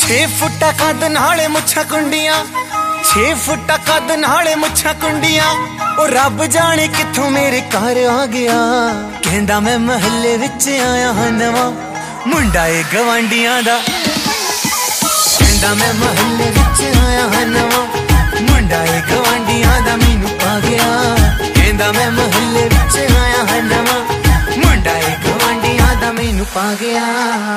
6 फुटा कद नाले मुछा कुंडियां 6 फुटा कद नाले मुछा कुंडियां ओ रब जाने किथों मेरे घर आ गया। कहंदा मैं महल्ले विच आया हां नवां मुंडा ए गवांडियां दा। कहंदा मैं महल्ले विच आया हां नवां मुंडा ए गवांडियां दा मैनू पा गया। कहंदा मैं महल्ले विच आया हां नवां मुंडा ए गवांडियां दा मैनू पा गया।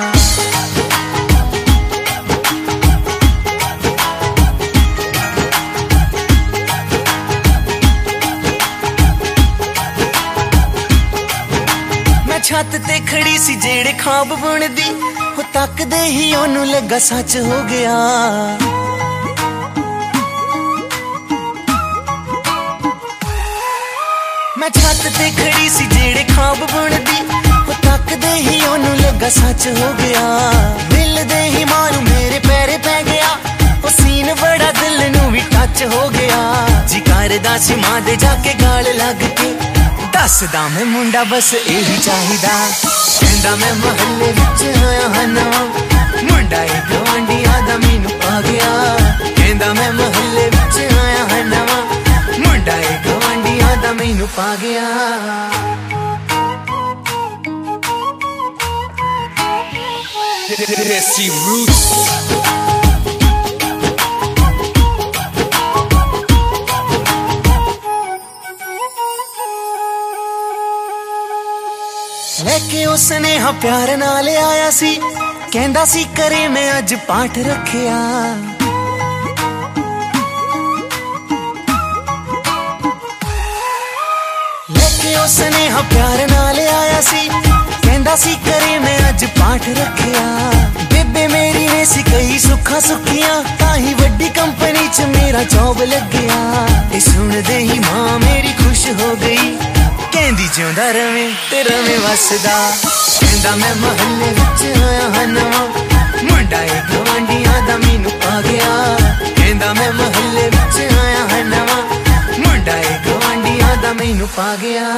छत ते खड़ी सी जेड़े खाब बुनदी हो तकदे ही ओनू लगा सच हो गया। मैं छत ते खड़ी सी जेड़े खाब बुनदी हो तकदे ही ओनू लगा सच हो गया। दिल दे ही मारू मेरे पैरे पै गया ओ सीन बड़ा दिल नू भी टच हो गया। जी करदा सी मां दे जाके गाल लग के दसदा मैं मुंडा बस यही चाहिदा। कहंदा मैं महल्ले विच आया हां नवां मुंडा ए गवांडियां दा मैनू पा गया। कहंदा मैं महल्ले विच आया हां नवां मुंडा ए गवांडियां दा मैनू पा गया। Desi Roots लेके उसने हाँ प्यार नाल आया सी कहंदा सी करे मैं अज पाठ रखिया। लेके उसने हाँ प्यार नाल आया सी कहंदा सी करे मैं अज पाठ रखिया। बेबे मेरी ने सी कई सुखा सुखियां ताही वड्डी कंपनी च मेरा जॉब लग गया। ये सुनदे ही मां मेरी खुश हो गई कहंदी जिउंदा रवे ते रवे वसदा। कहंदा मैं महल्ले विच आया हां नवां मुंडा ए गवांडियां दा मैनू पा गया। कहंदा मैं महल्ले विच आया हां नवां मुंडा ए गवांडियां दा मैनू पा गया।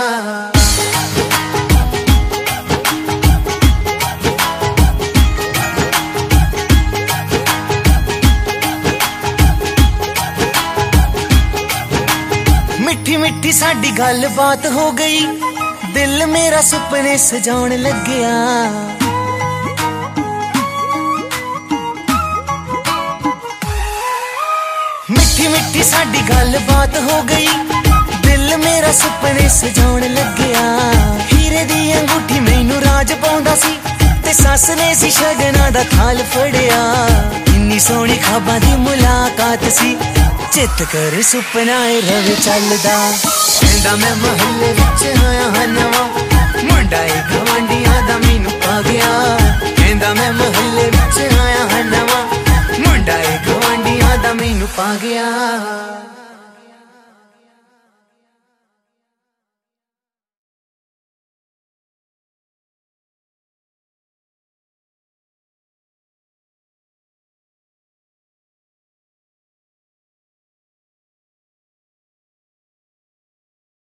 मिठी मिठी साडी गल बात हो गई दिल मेरा सुपने सजाउण लग गया। मिठी मिठी साडी गल बात हो गई दिल मेरा सुपने सजाउण लग गया। हीरे दी अंगूठी मैनू राज पाउंदा सी ते सस ने सी शगना दा थाल फड़िया। इन्नी सोहनी खाबां दी मुलाकात सी चित कर सुपना रवे चलदा। कहंदा मैं महल्ले विच आया हां नवां मुंडा ए गवांडियां दा मैनू पा गया। कहंदा मैं महल्ले विच आया हां नवां मुंडा ए गवांडियां दा मैनू पा गया।